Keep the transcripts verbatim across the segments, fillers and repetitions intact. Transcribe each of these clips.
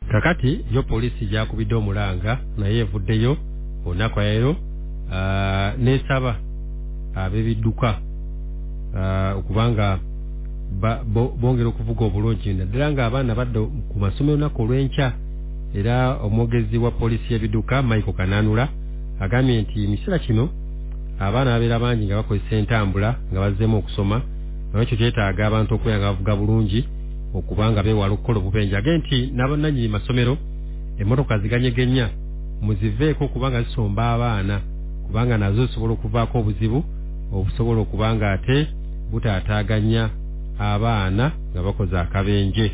kakati yo polisi jakubidde omulanga naye evuddeyo olunaku leero uh, nesaba ab'ebidduka uh, okubanga bo, bongera okuvuga obulungi naddala nga abaana badde ku masomero olunaku olw'enkya era omwogezi wa polisi y'ebidduka Michael Kananula agambye nti emisera kino abaana babeera bangi nga bakozesa entambula nga bazzeemu okusoma nakyo kyetaaga abantu okwera nga bavuga bulungi okubanga beewala okukola obubenje age nti n'abannannyini masomero emmotoka ziganyegenya muziveeko okubanga zisomba abaana kubanga nazo zisobola okuvaako obuzibu obusobola okubanga ate butaataaganya abaana nga bakoze akabenje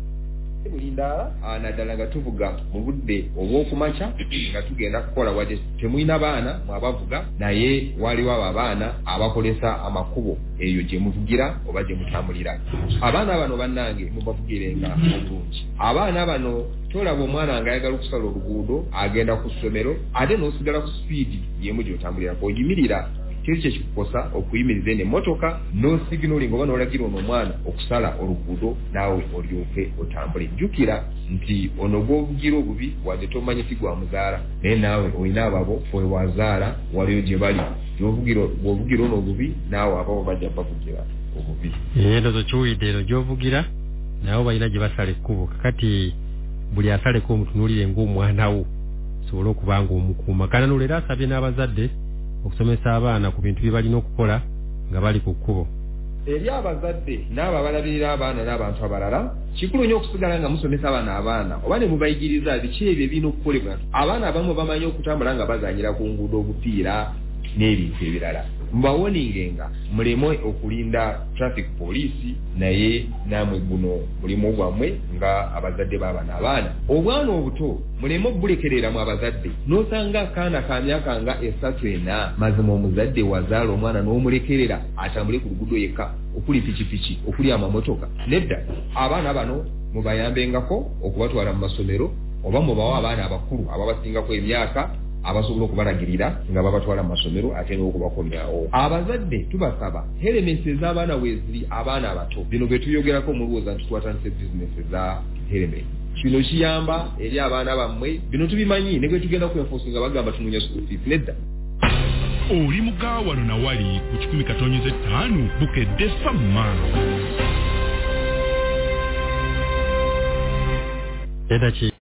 bulinda naddala nga tuvuga mu budde obw'okumakya nga tugenda kukola wadde temulina baana mwabavuga naye waliwo abo abaana abakolesa amakubo eyo gye muvugira oba gye mutambulira abaana bano bannange mubavugirenga obulungi abaana bano tolaba omwana nga ayagala okusala oluguudo agenda ku ssomero ate n'osigala ku sipiidi yemu gy'otambulirako ogimirira kiri kye kikukosa okuyimiriza eno emmotoka n'osiginolinga oba n'olagira ono omwana okusala oluguudo naawe olyoke otambule jjukira nti ono gw'ovugira obubi wadde tomanyi si gwa muzaala naye naawe olina ababo we wazaala waliyo gye bali bw'ovugira ono obubi naawe ababo bajja bavugira obubi endozo kiwulidde eno gy'ovugira naawe balina gye basala ekkubo kakati buli asaleko omutunuulire ng'omwana wo sobole okuba nga omukuuma Kananula era asabye n'abazadde okusomesa abaana ku bintu bye balina okukola nga bali ku kkubo eri abazadde n'abo abalabirira abaana n'abantu abalala kikulu nnyo okusigala nga musomesa abaana abaana oba ne mubayigiriza biki ebyo ebirina okukolebwa abaana abamu bamanyi okutambula nga bazanyira ku nguudo obupiira n'ebintu ebirala mubawoningenga muleme okulinda traffic police naye namwe guno mulimu gwammwe nga abazadde b'abaana abaana obwana obuto muleme obulekerera mu abazadde n'osanga akaana ka myaka nga esatu ena mazima omuzadde wazaala omwana n'omulekerera atambule ku luguudo yekka okuli pikipiki okuli amamotoka nedda abaana bano mubayambengako okubatwala mu masomero oba mubawa abaana abakulu ababasingako emyaka abasobola okubalagirira nga babatwala mu masomero ate n'okubakomyawo abazadde tubasaba elements ez'abaana weeziri abaana abato bino bye tuyogerako mulowooza nti twatandise bizinesi za element kino kiyamba eri abaana bammwe bino tubimanyi ne gwe tugenda kwefosi nga bagamba tununya school fees nedda oli mugawano na wali ku kikumi katonyeze ttaano bukedde samma edaki